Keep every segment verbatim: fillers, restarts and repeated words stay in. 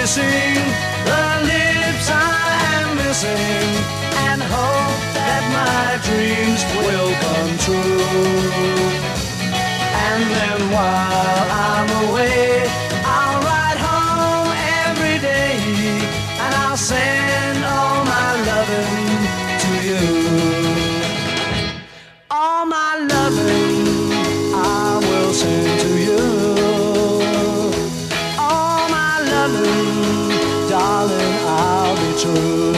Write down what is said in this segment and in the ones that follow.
kissing the lips I am missing, and hope that my dreams will come true. And then while I'm away, I'll ride home every day, and I'll send all my loving to you. All my loving I will send to you. All my loving, darling, I'll be true.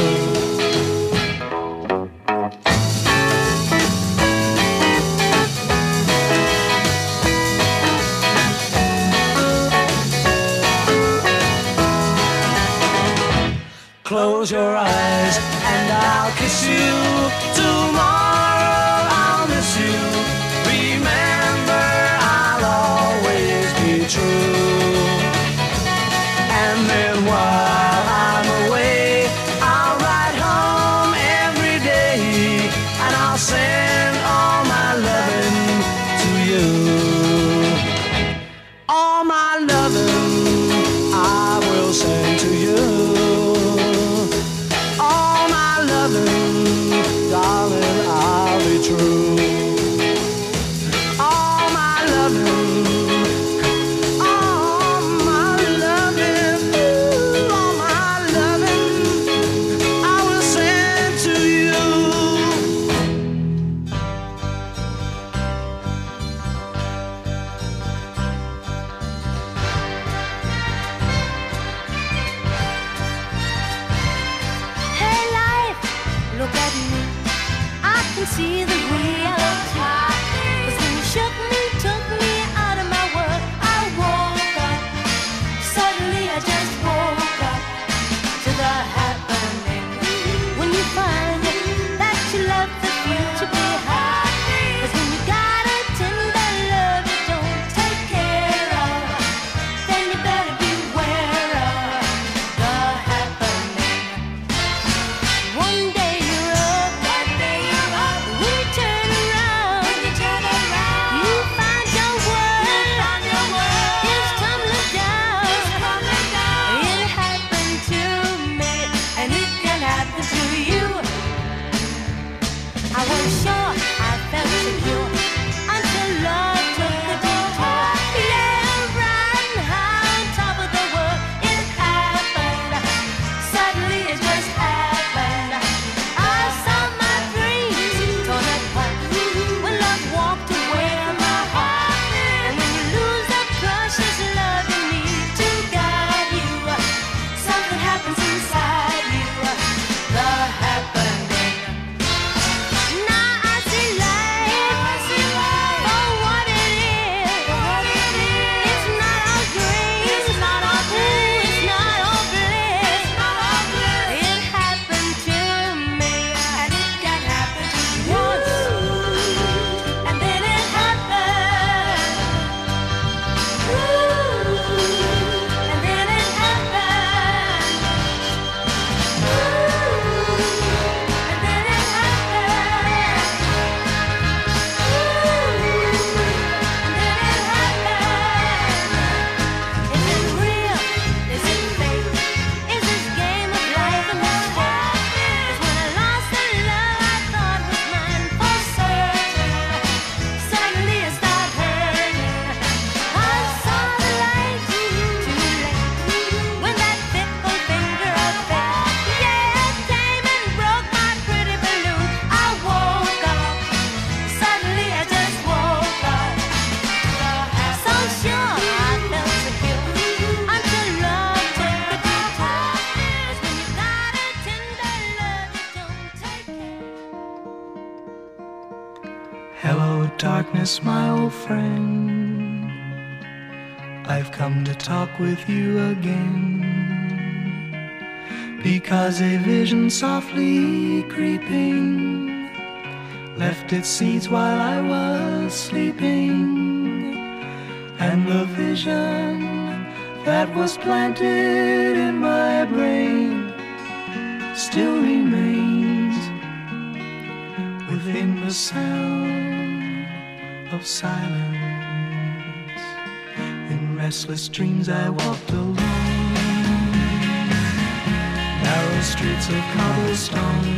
Close your eyes and I'll kiss you. Tomorrow I'll miss you. Remember, I'll always be true. And then while I'm away, I'll ride home every day, and I'll send all my loving to you. All my loving I will send to you. Darling, I'll be true. All my loving, all my loving, all my loving, I will send to you. Hey life, look at me. I can see the reality. 'Cause when you shook me, took me out of my world, I woke up. Suddenly I just woke up to the happening. When you find that you love the future behind. 'Cause when you got a tender love you don't take care of, then you better beware of the happening. One day you're up, one day you're up. When you turn around, when you turn around, you find your world, find your world is tumbling down, it's tumbling down. It happened to me, and it can happen to you. I was sure, I felt secure, until love took the detour. Yeah, right high on top of the world, it happened. Suddenly it just happened. I saw my dreams torn apart when love walked away from my heart. And when you lose the precious love you need to guide you, something happens inside you, the happening. Now I see life for what it is. It's not all green, it's not all blue, it's not all bliss. It happened to me, and it can happen once, and then it happened. Ooh, and then it happened. Ooh, and then it happened. Ooh, and then it happened. Is it real? Is it fake? Is this game of life a mistake? 'Cause when I lost the love I thought was mine for certain, suddenly it started hurting. I saw the light too late when that fickle finger of fate, yeah, came and broke my pretty balloon. I woke up, suddenly I just woke up. So sure I felt secure until love took the detour. 'Cause when you got a tender love you don't take care. Hello, darkness, my old friend. I've come to talk with you again, because a vision softly creeping left its seeds while I was sleeping, and the vision that was planted in my brain still remains within the sound of silence. In restless dreams I walked alone, streets of cobblestone.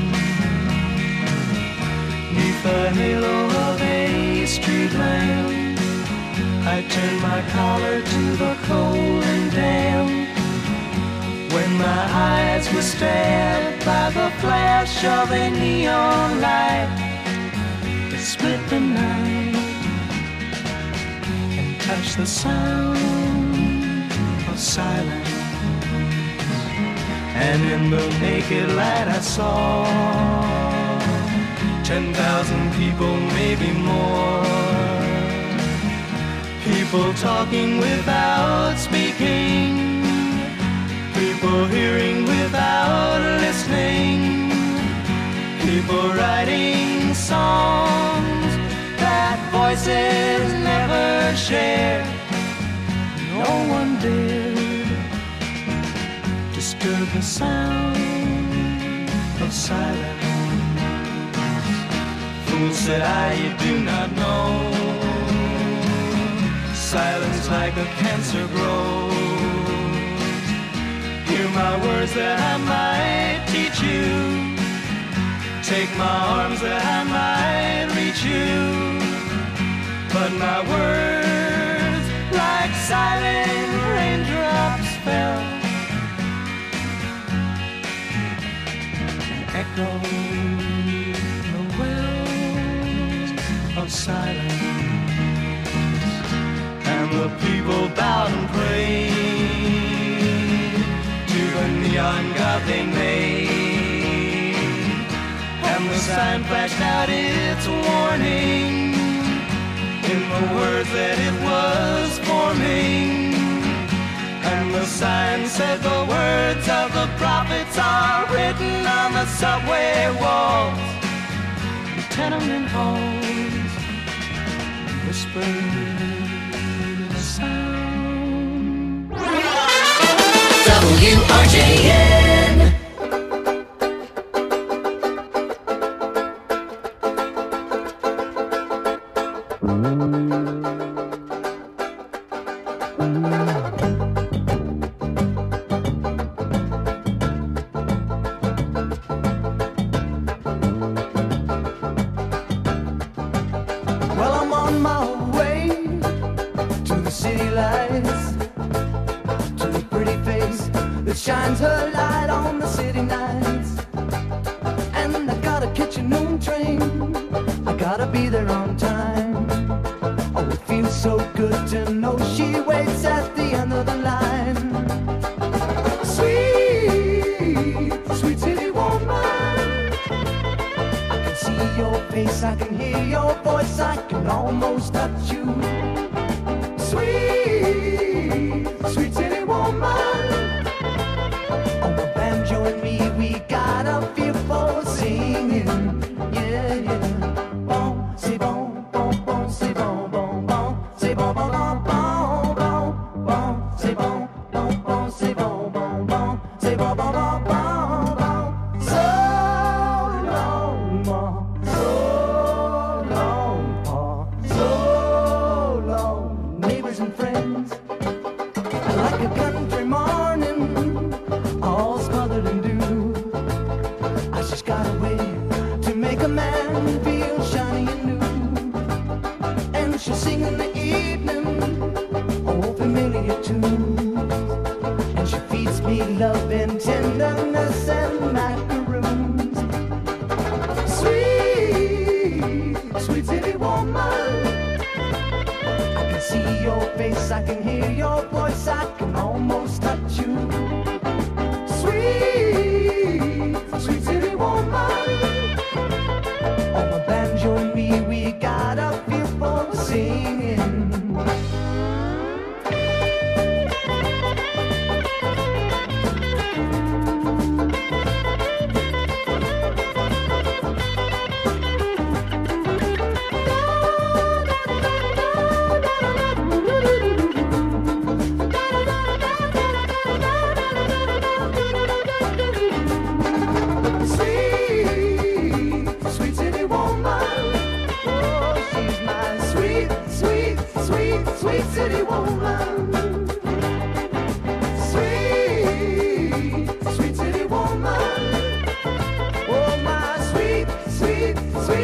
Neath the halo of a street lamp, I turned my collar to the cold and damp. When my eyes were stared by the flash of a neon light that split the night and touched the sound of silence. And in the naked light I saw ten thousand people, maybe more. People talking without speaking, people hearing without listening, people writing songs that voices never share. No one dared disturb the sound of silence. Fool, said I, you do not know. Silence like a cancer grows. Hear my words that I might teach you. Take my arms that I might reach you. But my words, like silent raindrops, fell and echoed the wells of silence. And the people bowed and prayed to the neon god they made. And the sign flashed out its warning in the words that it was forming. And the sign said the words of the prophets are written on the subway walls, the tenement halls, whispered sound. W R J N. Well, I'm on my way to the city lights, to a pretty face that shines her light on the city nights. And I gotta catch a noon train, I gotta be there on time. Oh, it feels so good to know she waits at the end of the line. Sweet, sweet city woman, I can see your face, I can hear your voice, I can almost touch you. Sweet, sweet city woman, on the banjo and me, we got a feel for singing. Yeah, yeah. Bon, c'est bon, bon, bon, c'est bon, bon, bon, c'est bon, bon, bon, bon, bon, bon, c'est bon, bon, bon, c'est bon, bon, bon, c'est bon, bon, bon, bon, bon. So long, ma, so long, pa, so long, neighbors and friends. I like a country morning, all smothered in dew. I just got a way to make a man feel shiny and new. And she'll sing in the evening, oh, familiar tunes. And she feeds me love and tenderness and macaroons. Sweet, sweet city woman, I can see your face, I can hear your voice, I can almost touch you. Sweet, sweet city woman, on my banjo and me, we got a feel for singing.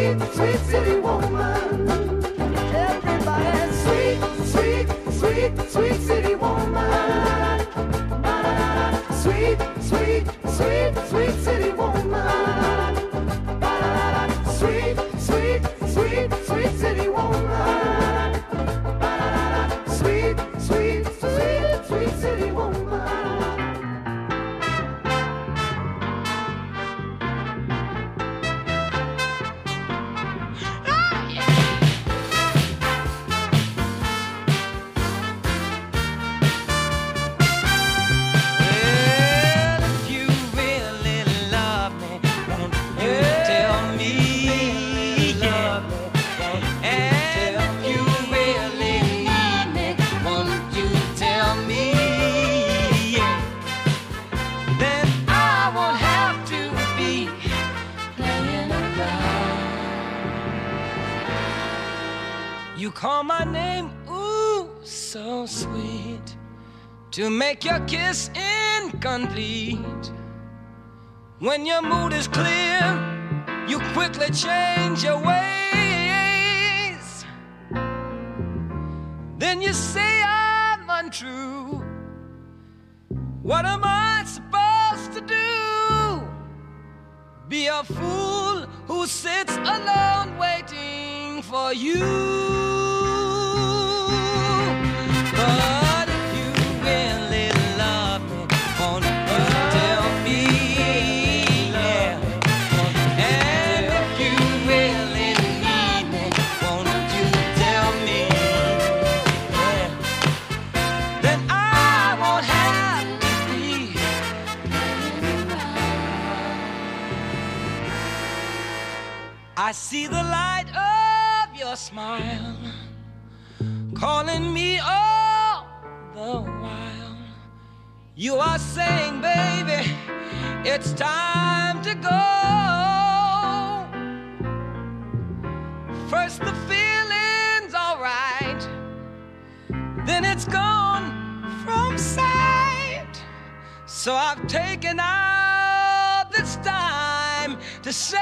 sweet, sweet city woman. Everybody, sweet, sweet, sweet, sweet city woman. Sweet, sweet, sweet, sweet city woman. Sweet, sweet, sweet, sweet city woman. Sweet, sweet, sweet, sweet city woman. You call my name, ooh, so sweet, to make your kiss incomplete. When your mood is clear, you quickly change your ways. Then you say I'm untrue. What am I supposed to do? Be a fool who sits alone waiting for you. But if you really love me, won't you tell me? Yeah. And if you really need me, won't you tell me? Yeah. Then I won't have to be. I see the light of your smile calling me all the while. You are saying, baby, it's time to go. First the feeling's all right, then it's gone from sight. So I've taken out this time to say,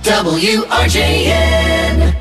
W R J N.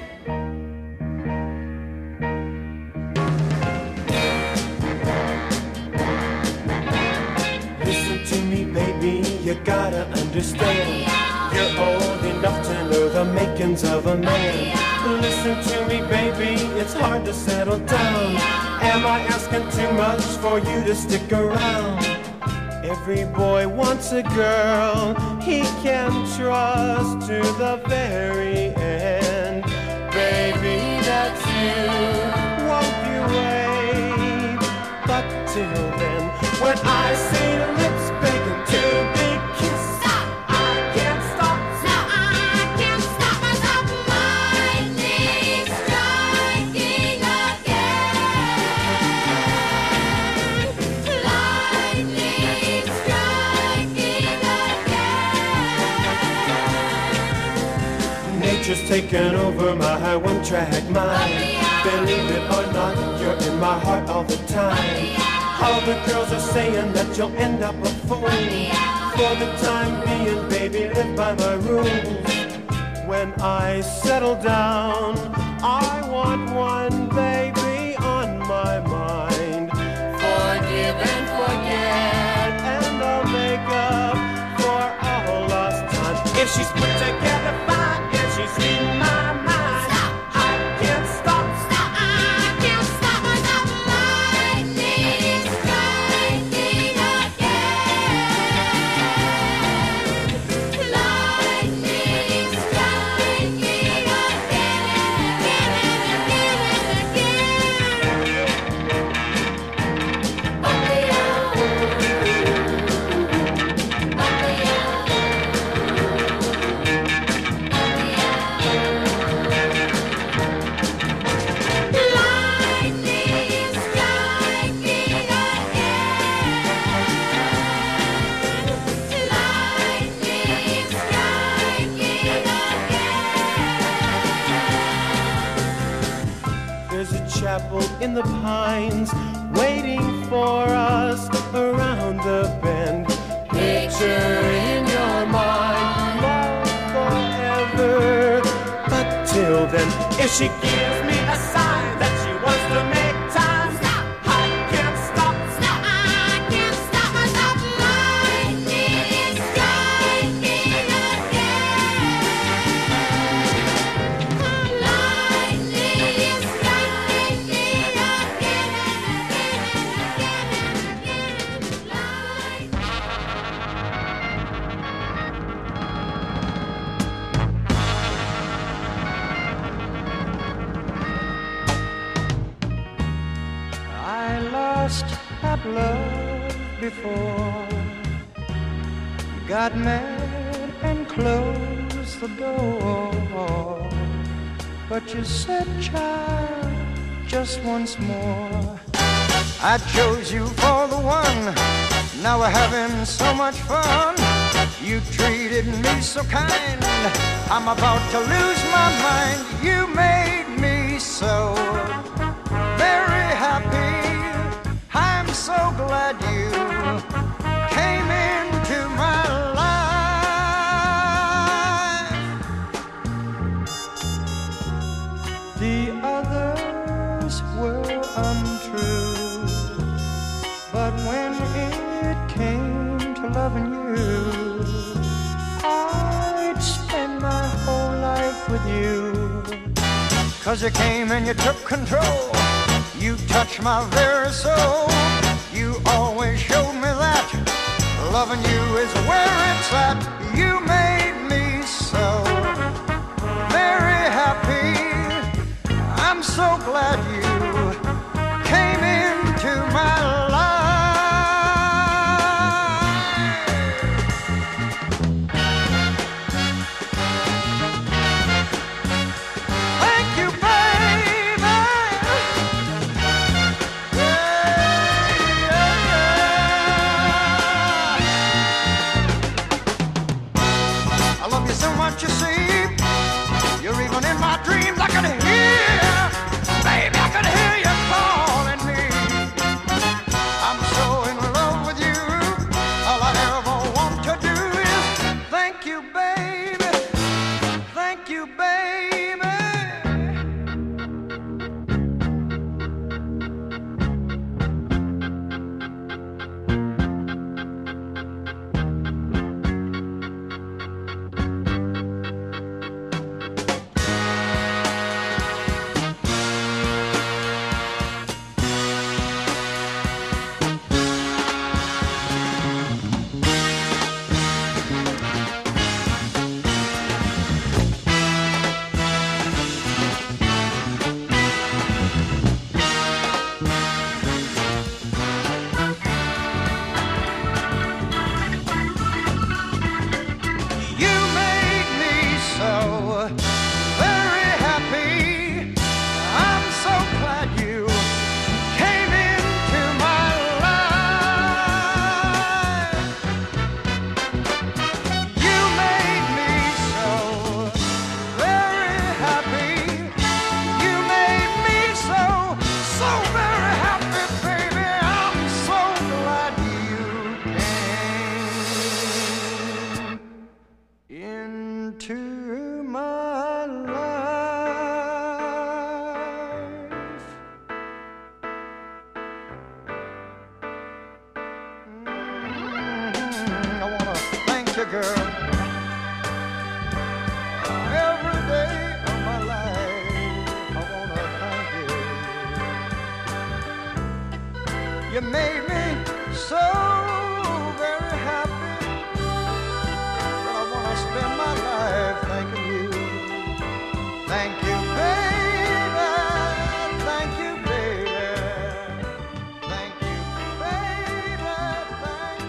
Listen to me, baby, you gotta understand. You're old enough to know the makings of a man. Listen to me, baby, it's hard to settle down. Am I asking too much for you to stick around? Every boy wants a girl he can trust to the very end. Baby, that's you, won't you wait? But till then, when I see lips begging to be kissed, stop, I can't stop, stop, I can't stop myself. Lightning striking again. Lightning striking again. nature's taken over my one-track mind. Believe it or not, you're in my heart all the time. All the girls are saying that you'll end up a fool. For the time being, baby, live by my rules. When I settle down, I want one baby on my mind. Forgive and forget, and I'll make up for all lost time. If she's put together fine, if she's reading my mind, I can't stop, Stop, I can't stop myself. Lightning striking again. Lightning striking again there's a chapel in the pines waiting for us around the bend. Picture in your mind love forever. But till then, if she gives me a sign that she wants to make time, Stop. I can't stop. Stop, I can't stop myself. Lightning striking again. Lightning striking again and again and again and again. I lost that love before. Got mad and closed the door. But you said, child, just once more. I chose you for the one. Now we're having so much fun. You treated me so kind. I'm about to lose my mind. You made me so very happy. I'm so glad you came into my life. The others were untrue, but when it came to loving you, I'd spend my whole life with you. Cause you came and you took control. You touched my very soul. You always showed me that loving you is where it's at. You made me so very happy. I'm so glad you came into my life. Thank you, baby. I love you so much, you see. You're even in my dreams. I can hear, baby, I can hear you calling me. I'm so in love with you. All I ever want to do is thank you, baby. Thank into my life. Mm-hmm. I wanna thank you, girl, every day of my life. I wanna thank you. You made me so very happy that I wanna spend my life thanking you. Thank you, baby. Thank you, baby. Thank you, baby. Thank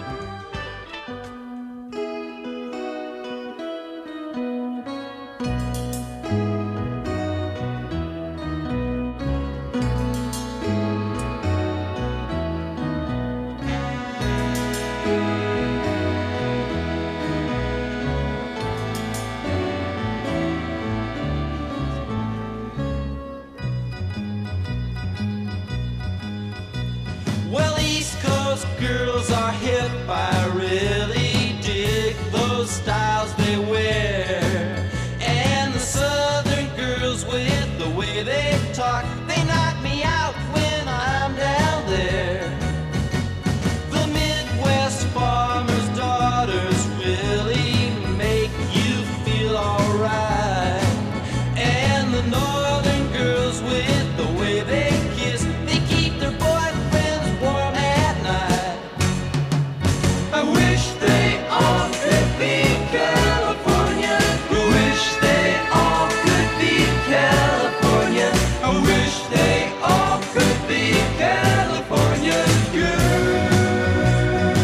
Well, East Coast girls are hip. I really dig those styles they wear. And the Southern girls with the way they talk, they knock me out when I'm down there. The Midwest farmers' daughters really make you feel alright. And the Northern girls with the way they kiss, they keep their boyfriends warm at night. I wish they all could be California. I wish they all could be California. I wish they all could be California girls.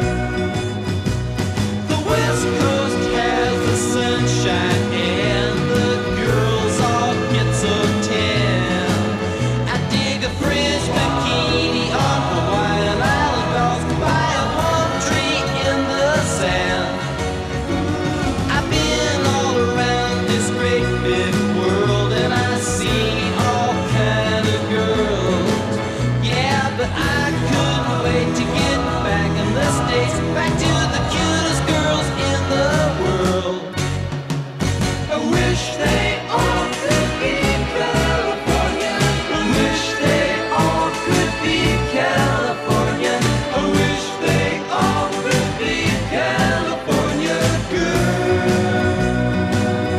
The West Coast has the sunshine and the girls all get so tan. I dig a French bikini on Hawaiian Island girls by a palm tree in the sand. I've been all around this great big world and I've seen all kind of girls. Yeah, but I couldn't wait to get back in the States, back to the cutest girls in the world. I wish they all could be California. I wish they all could be California. I wish they all could be California girls.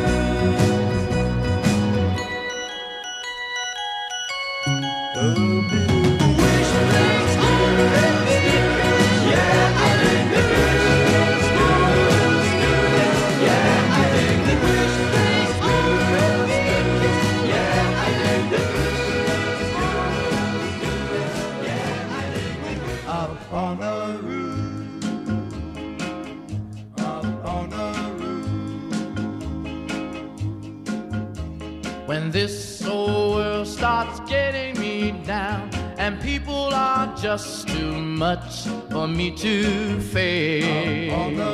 I wish they all could be. Yeah, I think the girls, girls, girls. Yeah, I think the wish they all could be. Yeah, I think the girls, girls, girls. Yeah, I think the wish. Up on the roof, up on the roof. When this old world starts getting me down and people are just too much for me to face,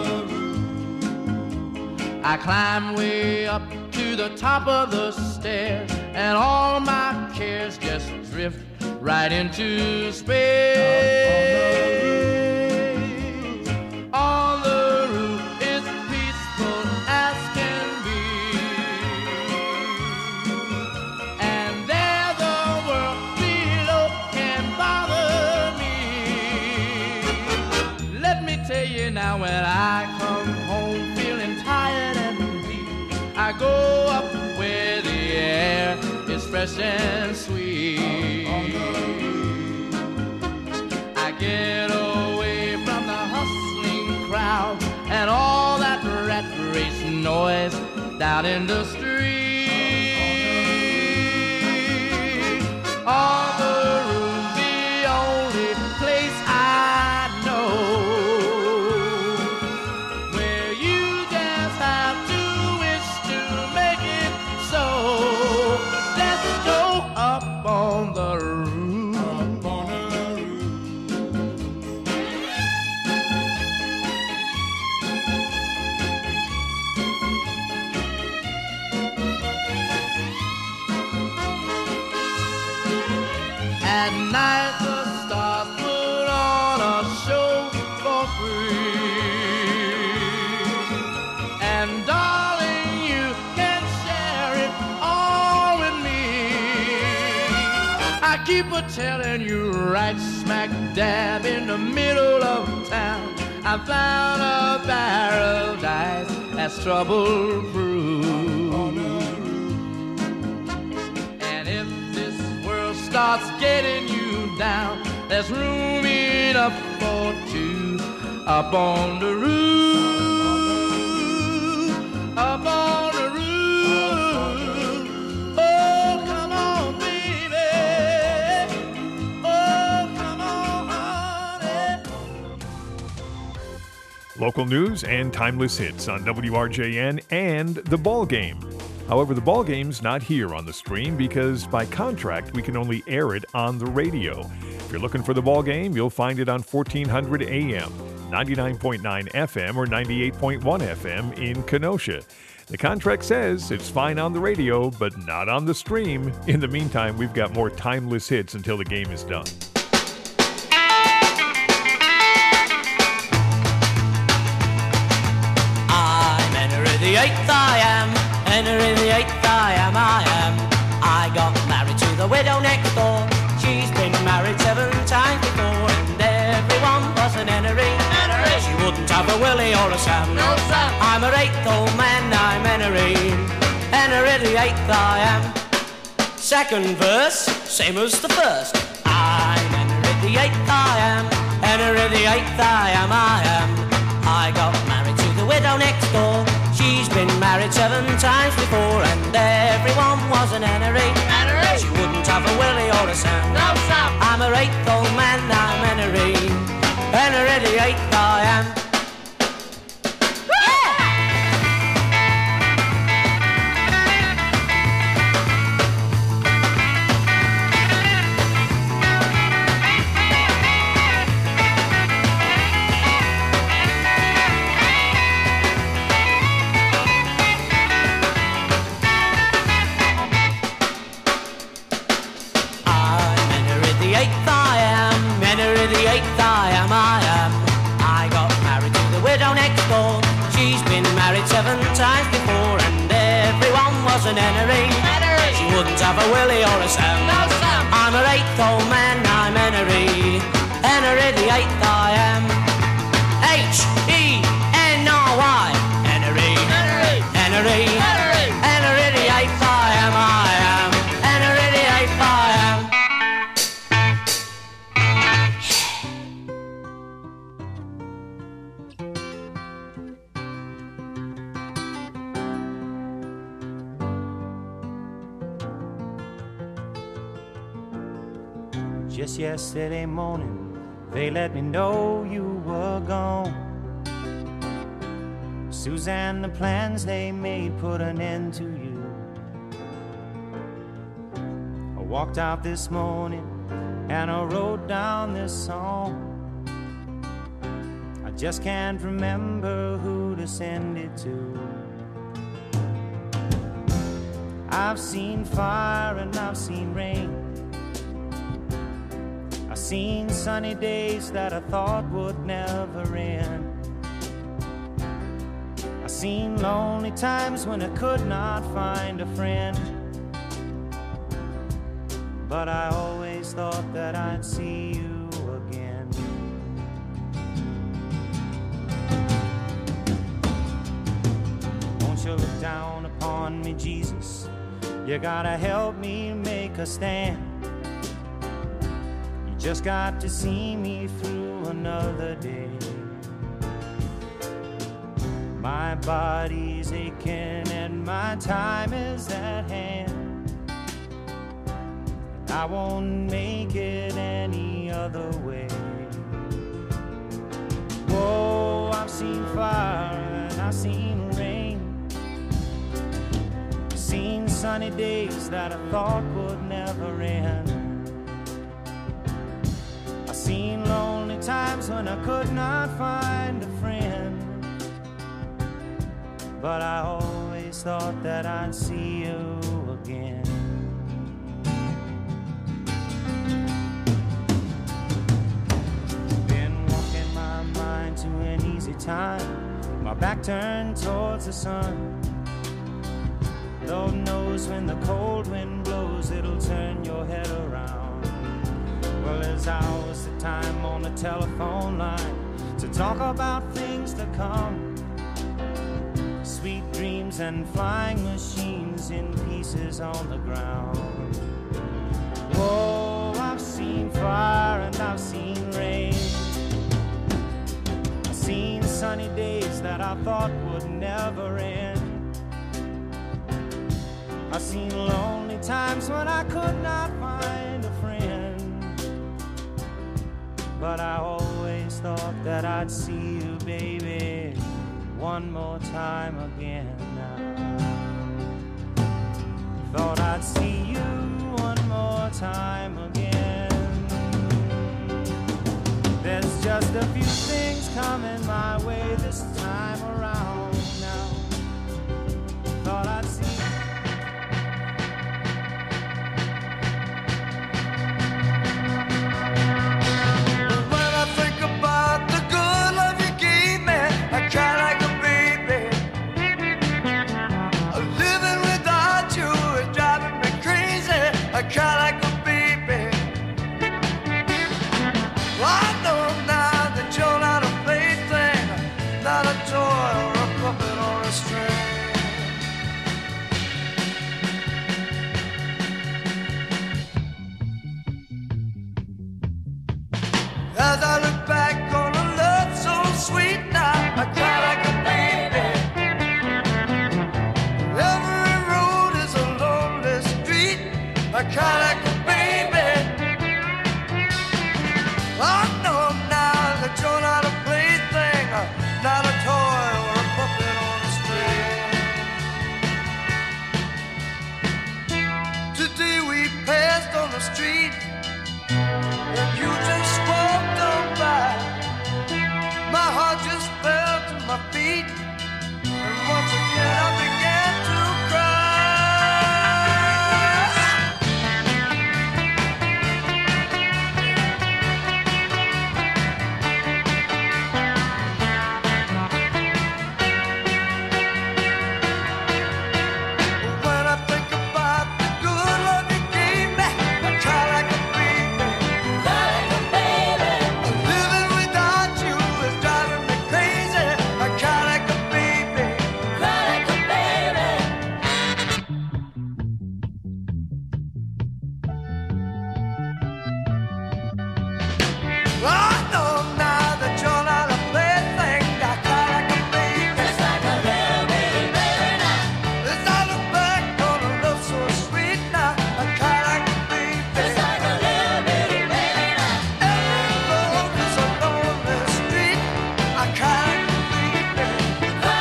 I climb way up to the top of the stairs and all my cares just drift right into space. On the roof it's peaceful as can be, and there the world below can bother me. Let me tell you now, when I come home feeling tired and weak, I go up where the air is fresh and sweet. I get away from the hustling crowd and all that rat race noise down in the street. On the roof, the only place I know where you just have to wish to make it so. Let's go up on the roof. Up on the roof. At night the stars put on a show for free, and darling, I keep a telling you, right smack dab in the middle of town, I found a paradise that's trouble-proof. And if this world starts getting you down, there's room enough for two up on the roof, up on the roof. Oh, come on, baby. Oh, come on, honey. Local news and timeless hits on W R J N and The Ball Game. However, The Ball Game's not here on the stream because by contract we can only air it on the radio. If you're looking for The Ball Game, you'll find it on fourteen hundred A M, ninety-nine point nine F M, or ninety-eight point one F M in Kenosha. The contract says it's fine on the radio, but not on the stream. In the meantime, we've got more timeless hits until the game is done. I'm Henry the Eighth, I am. Henry the Eighth, I am, I am. I got married to the widow next door. She's been married seven times before, and everyone was an Henry. Henry. She wouldn't have a Willie or a Sam. No, Sam. I'm her eighth old man, I'm Henry. Henry the Eighth, I am. Second verse, same as the first. I'm Henry the Eighth, I am. Henry the Eighth, I am, I am. I got married to the widow next door. She's been married seven times before, and everyone was an Henry. Henry. She wouldn't have a Willie or a Sam. No, Sam. I'm her eighth old man, I'm Henry. Henry the Eighth, I am. Seven times before, and everyone was an Henry. Henry. She wouldn't have a Willie or a Sam. No, Sam. I'm her eighth old man, I'm Henry. Henry the Eighth, I am. H E N R Y. Henry. Henry. Henry. Henry. Henry the Eighth, I am, I am. Henry the Eighth, I am. Just yesterday morning, they let me know you were gone. Suzanne, the plans they made put an end to you. I walked out this morning and I wrote down this song. I just can't remember who to send it to. I've seen fire and I've seen rain. I've seen sunny days that I thought would never end. I've seen lonely times when I could not find a friend. But I always thought that I'd see you again. Won't you look down upon me, Jesus? You gotta help me make a stand. Just got to see me through another day. My body's aching and my time is at hand. I won't make it any other way. Whoa, I've seen fire and I've seen rain. I've seen sunny days that I thought would never end. Seen lonely times when I could not find a friend. But I always thought that I'd see you again. Been walking my mind to an easy time, my back turned towards the sun. Lord knows when the cold wind blows, it'll turn your head around. hours, hours of time on the telephone line to talk about things to come. Sweet dreams and flying machines in pieces on the ground. Whoa, I've seen fire and I've seen rain. I've seen sunny days that I thought would never end. I've seen lonely times when I could not find a friend. But I always thought that I'd see you, baby, one more time again now. Thought I'd see you one more time again. There's just a few things coming my way this time around now. Thought I'd see you. When I think about the good love you gave me, I cry like a baby. Living without you is driving me crazy. I cry like a baby. I know now that you're not a plaything, not a toy or a puppet or a string. As I look back on a love so sweet now, I cry like a baby. Every road is a lonely street, I cry like a baby. I know now that you're not a plaything, not a toy or a puppet on a string. Today we passed on the street, and you just walked on by. My heart just fell to my feet, and once again I began to cry. When I think about the good love you gave me, I cry like a baby. Living without you is driving me crazy. I cry like a baby. I know now that you're not a plaything. I cry like a baby. As I look back on a love so sweet now, I cry like a baby. Every road is a lonely street, I cry like a baby. My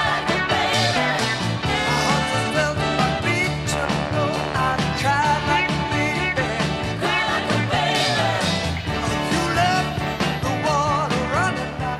heart just fell to my feet, you know I cry like a baby. You left the water running now.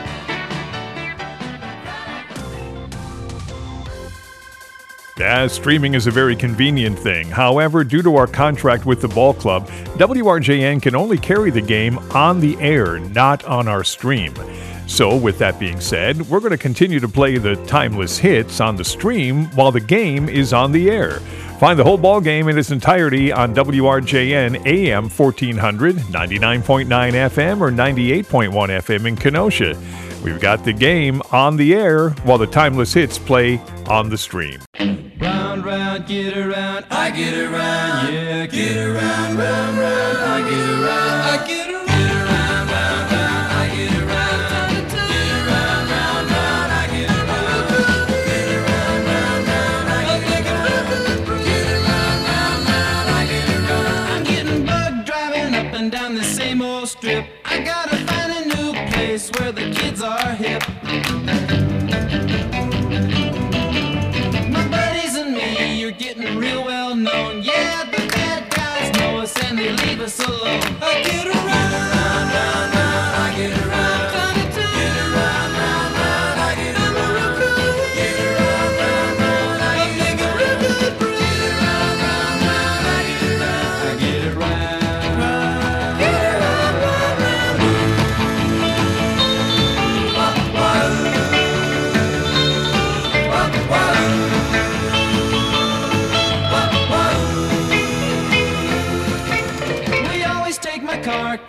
Yeah, streaming is a very convenient thing. However, due to our contract with the ball club, W R J N can only carry the game on the air, not on our stream. So, with that being said, we're going to continue to play the timeless hits on the stream while the game is on the air. Find the whole ball game in its entirety on W R J N A M fourteen hundred, ninety-nine point nine F M, or ninety-eight point one F M in Kenosha. We've got the game on the air while the timeless hits play on the stream. Round, round, get around, I get around, yeah, get around, round, round, I get around, I get around, get around, round, round, I get around, get around, round, round, I get around, get around, round, round, I get around, get around, round, round, I get around. I'm getting bugged driving up and down the same old strip. I gotta find a new place where the kids are hip. My buddies and me, you're getting real well known. Yeah, the bad guys know us and they leave us alone. I get around.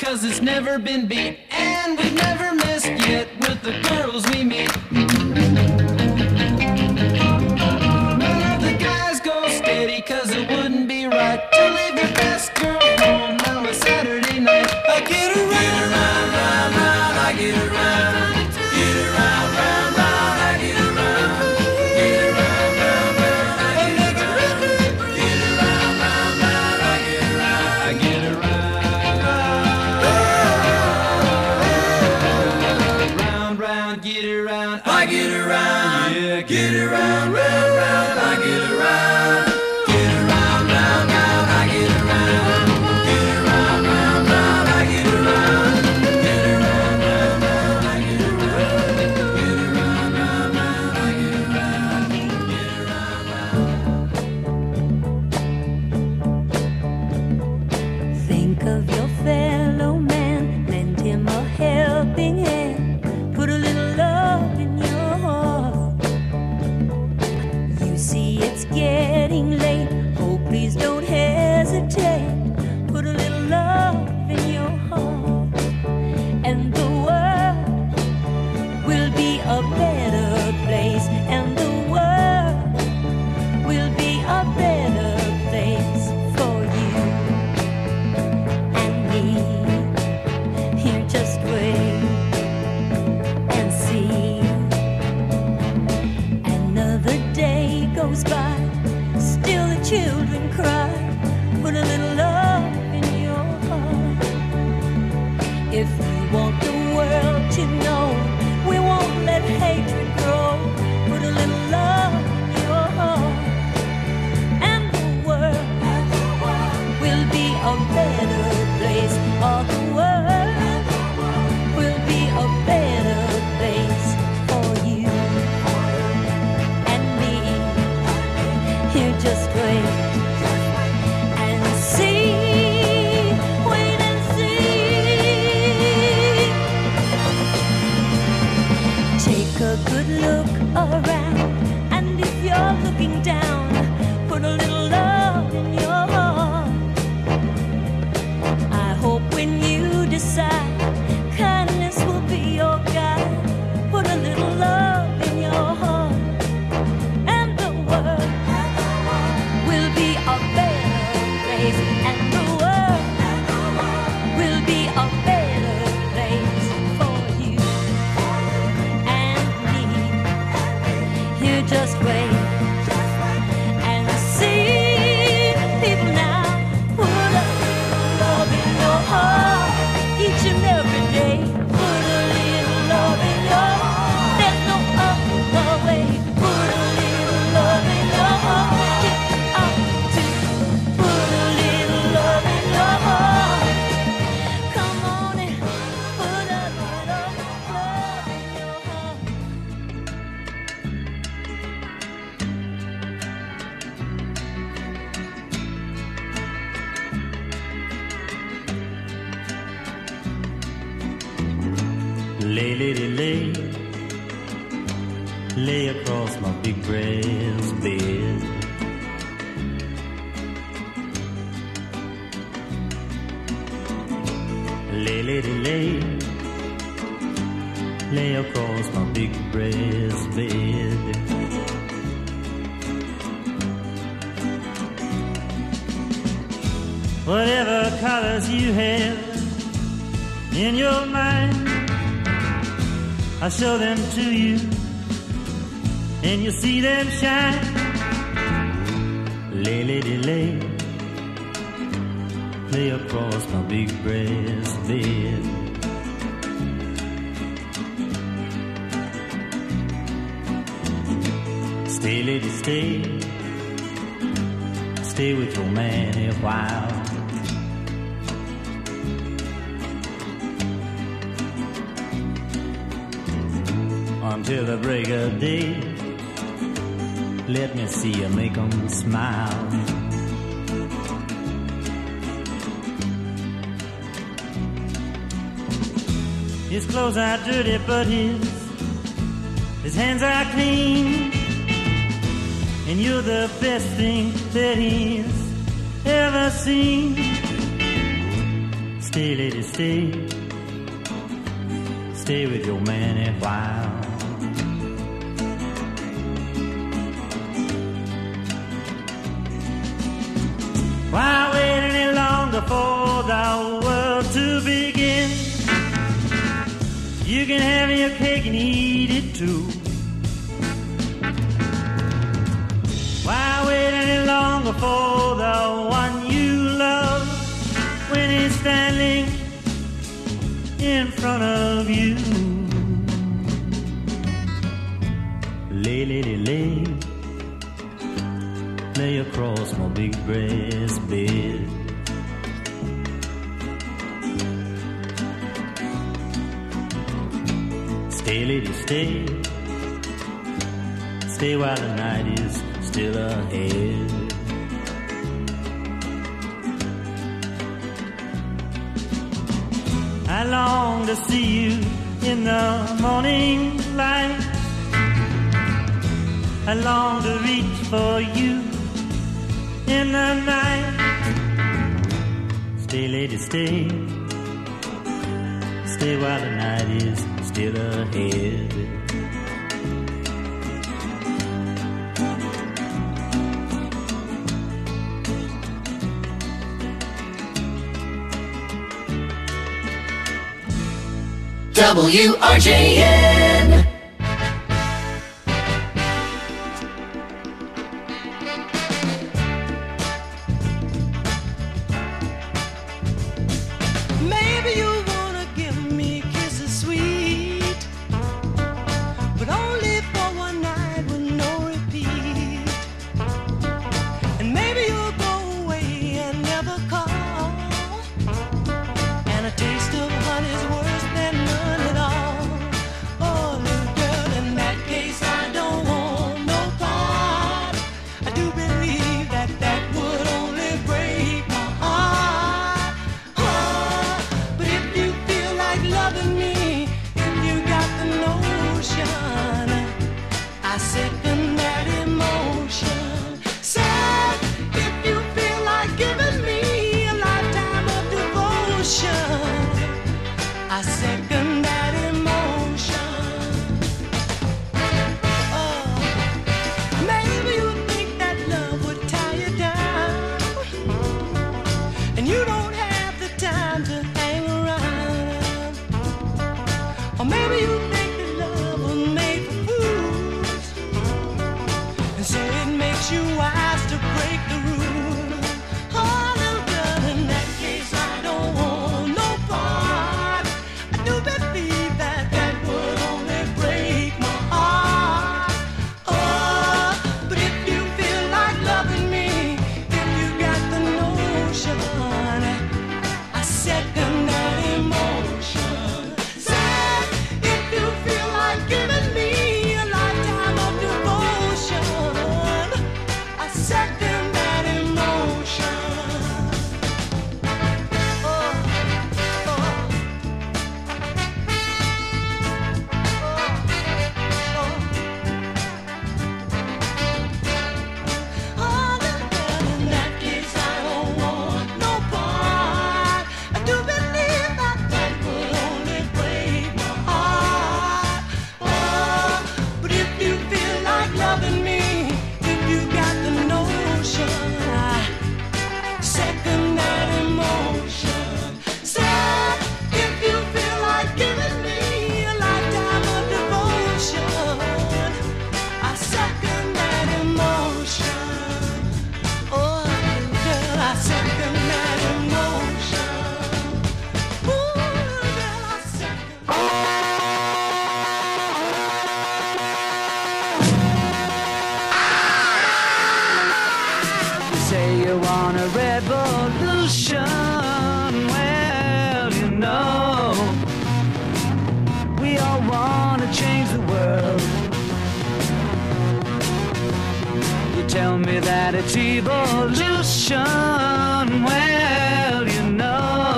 'cause it's never been beat. And we've never missed yet with the girls we meet. None of the guys go steady, 'cause it wouldn't be right to leave your best girl home on a Saturday night. I get around, get around, round, round, I get around. Get around, round, round, I get around. Get around, round, round, I get around. Get around, round, round, I get around. I get around. Round, round, get around. I get around. Yeah, get around, round, round, I get around. Get around, round, round, I get around. Get around, round, round, I get around. Get around, round, round, I get around. Get around, round, round, I get around. Get around, round. Think of your fellow man, lend him a helping hand, put a little love in your heart. You see it's getting late, oh please don't hesitate, put a little love in your heart, and the world will be a better place, and the world will be a better place for you and me. Here, just wait and see. Another day goes by, still the children cry, put a little love in your heart. If you want the world to know, we won't let hatred grow, put a little love in your heart, and the world will be a better place. All the world will be a better place for you and me. Here, just wait and see. Wait and see. Take a good look around, and if you're looking down, put a little love in your heart. I hope when you decide, kindness will be your guide. Put a little love in your heart, and the world will be a better place, and the world will be a better place for you and me. Here, just wait and see. People now, put a little love in your heart each and every day. Put a little love in your heart. There's no other way. Put a little love in your heart. Get out to put a little love in your heart. Come on and put a little love in your heart. Lay, lady, lay, lay across my big brass bed. Lay, lady, lay, lay across my big brass bed. Whatever colors you have in your mind, I show them to you, and you see them shine. Lay, lady, lay, lay across my big brass bed. Stay, lady, stay, stay with your man a while. Until the break of day, let me see you make 'em smile. His clothes are dirty, but his his hands are clean, and you're the best thing that he's ever seen. Stay, lady, stay. Stay with your man a while. Why wait any longer for the world to begin? You can have your cake and eat it too. Why wait any longer for the one you love when he's standing in front of you? Lay, lady, lay, lay across my big breast bed. Stay, lady, stay, stay while the night is still ahead. I long to see you in the morning light. I long to reach for you in the night. Stay, lady, stay. Stay while the night is still ahead. W R J N. Maybe you wanna give me kisses sweet, but only for one night with no repeat. And maybe you'll go away and never call, and a taste of honey's worse than none at all. Oh, little girl, in that case I don't want no part. I do believe that that would only break my heart. Oh, but if you feel like loving me, if you got the notion, I second that emotion. Said, if you feel like giving me a lifetime of devotion, I second that emotion. Oh, maybe you think that love would tie you down, and you don't have the time to hang around. Or maybe you think that love was made for fools, and so it makes you wise to break the rules. Oh, little girl, in that case I don't want no part. I do believe that that would only break my heart. Oh, but if you feel like loving me, if you got the notion, I second that emotion. Said, if you feel like giving me a lifetime of devotion, I second that emotion. Oh, oh, oh, oh, little girl, in that case I don't want no part. I do believe that that would only break my heart. Oh, but if you feel like loving me, if you got the notion, I second that emotion. Said, if you feel like giving me a lifetime of devotion, I second that emotion. Oh, girl, I second that emotion. Ooh, girl, I second. You say you want a revolution. Well, you know, we all want to change the world. You tell me that it's evolution. Well, you know,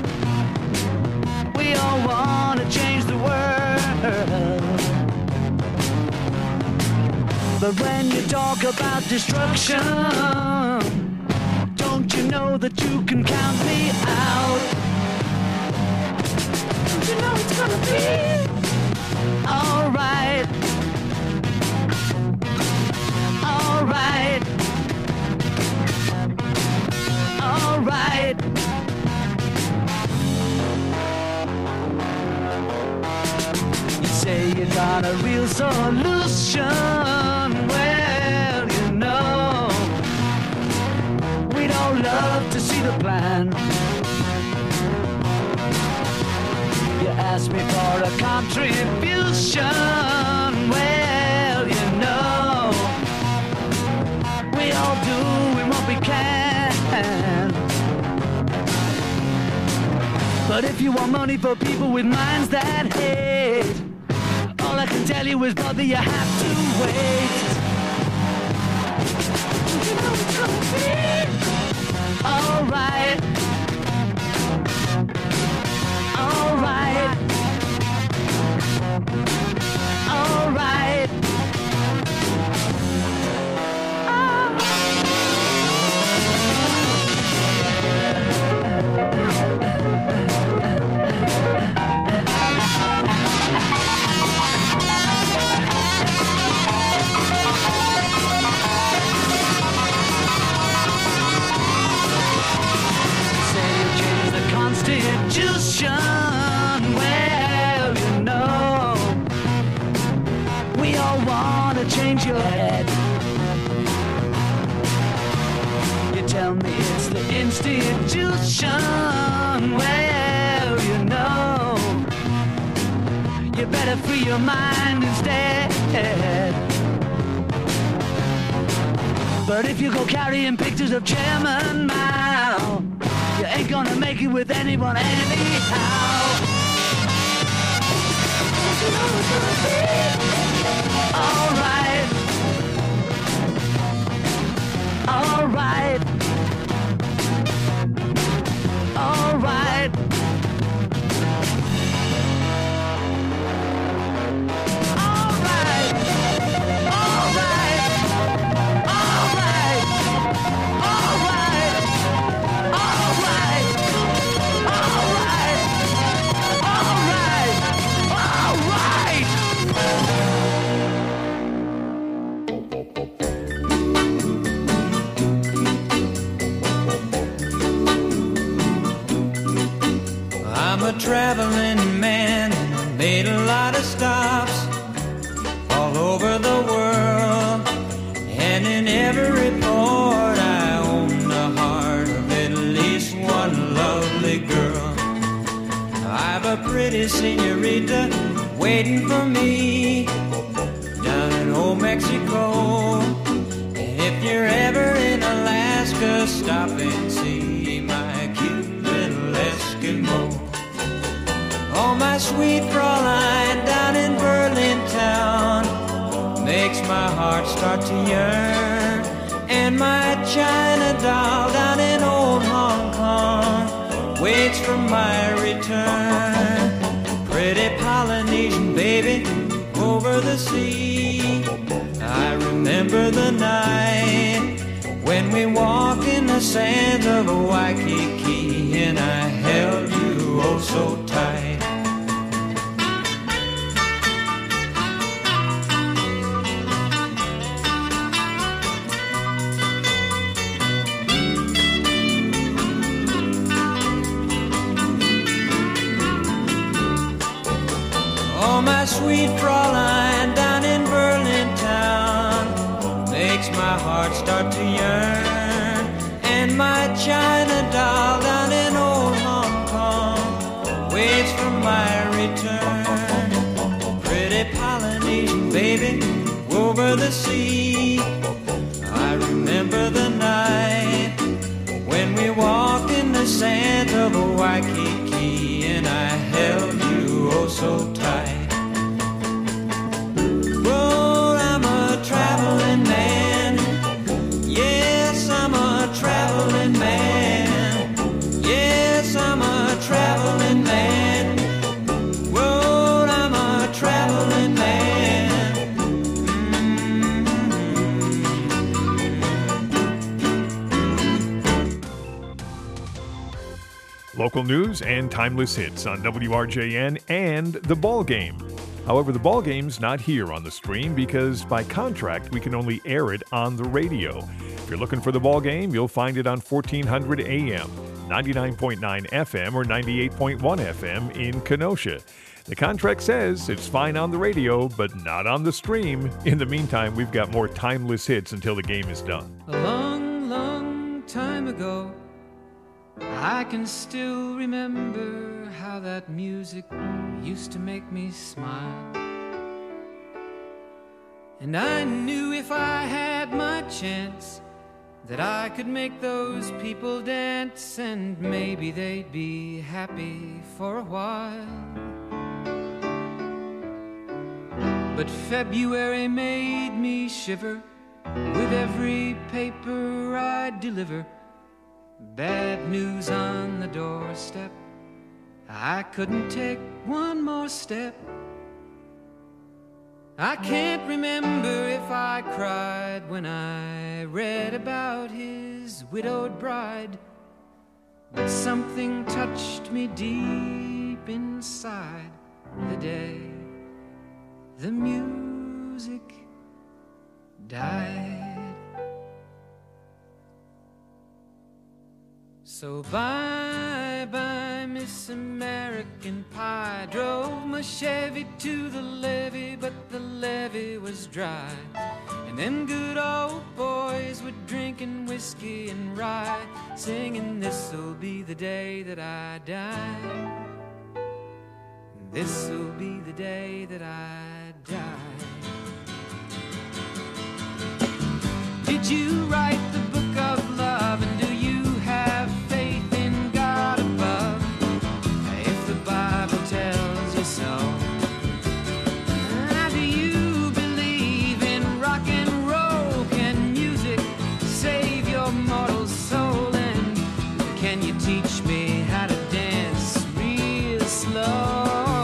we all want to change the world. But when you talk about destruction, don't you know that you can count me out? Don't you know it's gonna be alright? Alright. Alright. You say you got a real solution. Well, you know, we'd all love to see the plan. You asked me for a contribution. Well, you know, we all doing what we can. But if you want money for people with minds that hate, all I can tell you is, brother, you have to wait. You know it's gonna be alright. Alright. Alright. Constitution, well, you know, we all want to change your head. You tell me it's the institution, well, you know, you better free your mind instead. But if you go carrying pictures of Chairman Mao, you ain't gonna make it with anyone anyhow. You know it's gonna be alright. Alright. Alright. Alright. Alright. Alright. Alright. Alright. I'm a traveling man, made a lot of stops all over the world, and in every port I own the heart of at least one lovely girl. I've a pretty senorita waiting for me down in old Mexico, and if you're ever in Alaska, stop and see my cute little Eskimo. Oh, my sweet Fraulein down in Berlin town makes my heart start to yearn, and my China doll down in old Hong Kong waits for my return. Pretty Polynesian baby over the sea, I remember the night when we walked in the sands of Waikiki, and I held you oh so tight. Oh, my sweet Fraulein down in Berlin town makes my heart start to yearn, and my China doll down in old Hong Kong waits for my return. Pretty Polynesian baby over the sea, I remember the night when we walked in the sands of Waikiki, and I held you oh so tight. Well, I'm a traveling man. Yes, I'm a traveling man. Yes, I'm a traveling man. Well, I'm a traveling man. Local news and timeless hits on W R J N and The Ball Game. However, The Ball Game's not here on the stream because by contract we can only air it on the radio. If you're looking for The Ball Game, you'll find it on fourteen hundred A M, ninety-nine point nine F M, or ninety-eight point one F M in Kenosha. The contract says it's fine on the radio, but not on the stream. In the meantime, we've got more timeless hits until the game is done. A long, long time ago, I can still remember how that music used to make me smile. And I knew if I had my chance that I could make those people dance, and maybe they'd be happy for a while. But February made me shiver with every paper I deliver. Bad news on the doorstep, I couldn't take one more step. I can't remember if I cried when I read about his widowed bride, but something touched me deep inside the day the music died. So bye-bye, Miss American Pie. Drove my Chevy to the levee, but the levee was dry. And them good old boys were drinking whiskey and rye, singing, this'll be the day that I die. This'll be the day that I die. Did you write the book of love, and do you have faith in God above? If the Bible tells you so. Now, do you believe in rock and roll? Can music save your mortal soul? And can you teach me how to dance real slow?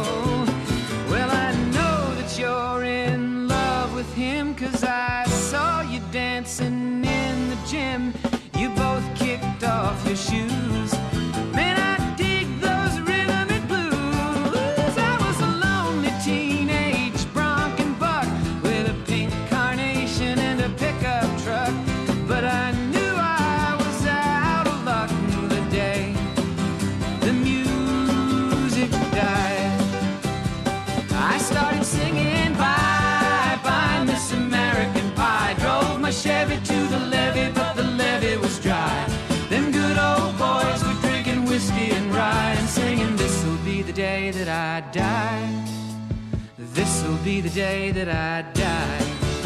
Cause I saw you dancing in the gym. You both kicked off your shoes. Man, I dig those rhythmic blues. I was a lonely teenage bronc and buck with a pink carnation and a pickup truck. But I knew I was out of luck the day the music died. I started singing bye-bye, Miss American Pie. Drove my Chevy to the levee, but the levee was dry. Them good old boys were drinking whiskey and rye and singing, this'll be the day that I die. This'll be the day that I die.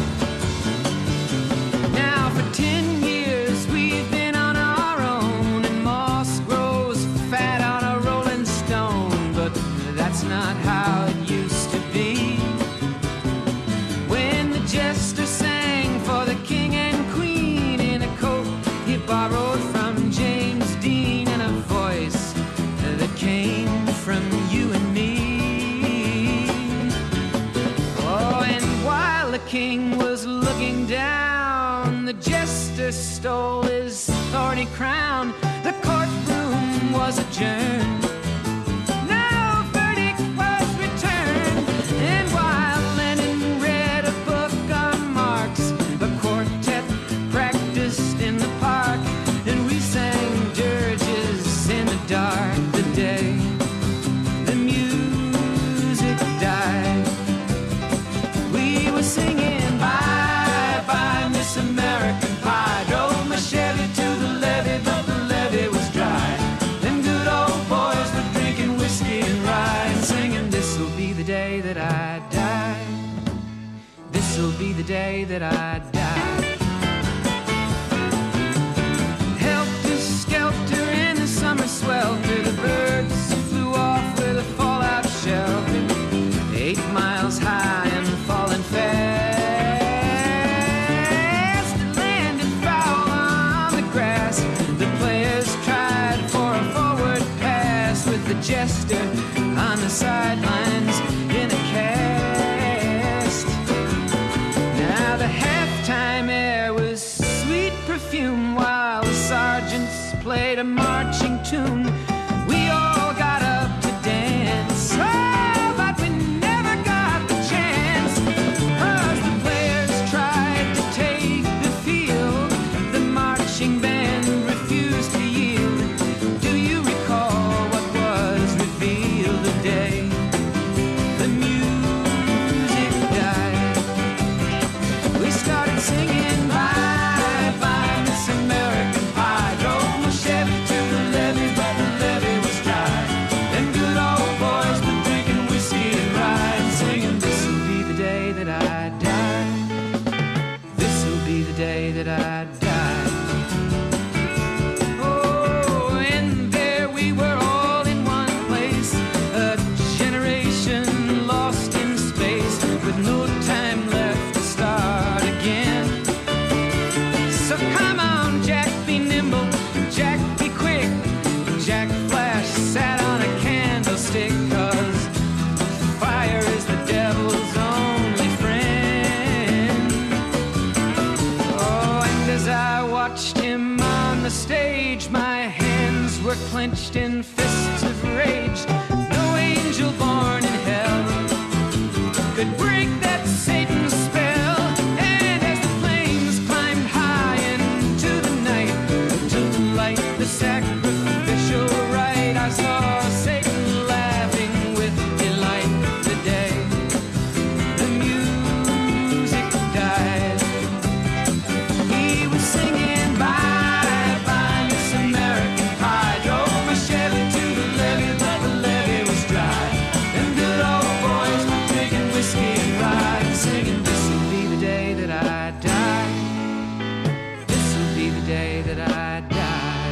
Now for ten years we've been on our own, and moss grows fat on a rolling stone. But that's not how it used to be. When the jester sang for the king and queen in a coat he borrowed from James Dean, and a voice that came from you and me. Oh, and while the king was looking down, the jester stole his thorny crown. The courtroom was adjourned. No verdict was returned. And while Lenin read a book on Marx, the quartet practiced in the park, and we sang dirges in the dark the day the music died. We were singing bye-bye, Miss American Pie. Drove my Chevy to the levee, but the levee was dry. Them good old boys were drinking whiskey and rye and singing, this'll be the day that I die. This'll be the day that I die. Helter-skelter in the summer swelter, the birds flew off with a fallout shelter. Eight miles high and falling fast, it landed foul on the grass. The players tried for a forward pass with the jester on the sidelines in a cast. Now the halftime air was sweet perfume while the sergeants played a marching tune. We the stage, my hands were clenched in fists of rage. No angel born in hell could break that Satan's spell. And as the flames climbed high into the night to light the sacrificial rite, I saw Satan laughing with delight. The day the music died, he was singing bye bye Miss American Pie. Drove my Chevy to the levee, but the levee was dry. Them good old boys were drinking whiskey and rye, and singing, this'll be the day that I die. This'll be the day that I die.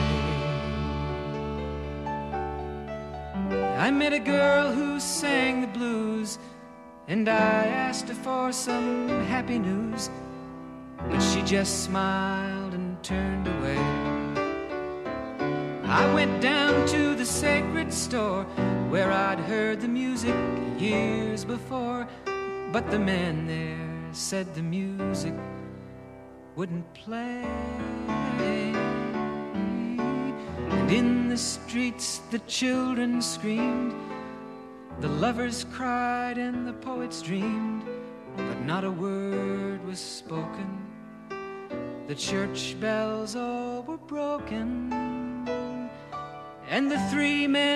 I met a girl who sang the blues, and I asked her for some happy news, but she just smiled and turned away. I went down to the sacred store where I'd heard the music years before, but the man there said the music wouldn't play. And in the streets the children screamed, the lovers cried and the poets dreamed, but not a word was spoken. The church bells all were broken, and the three men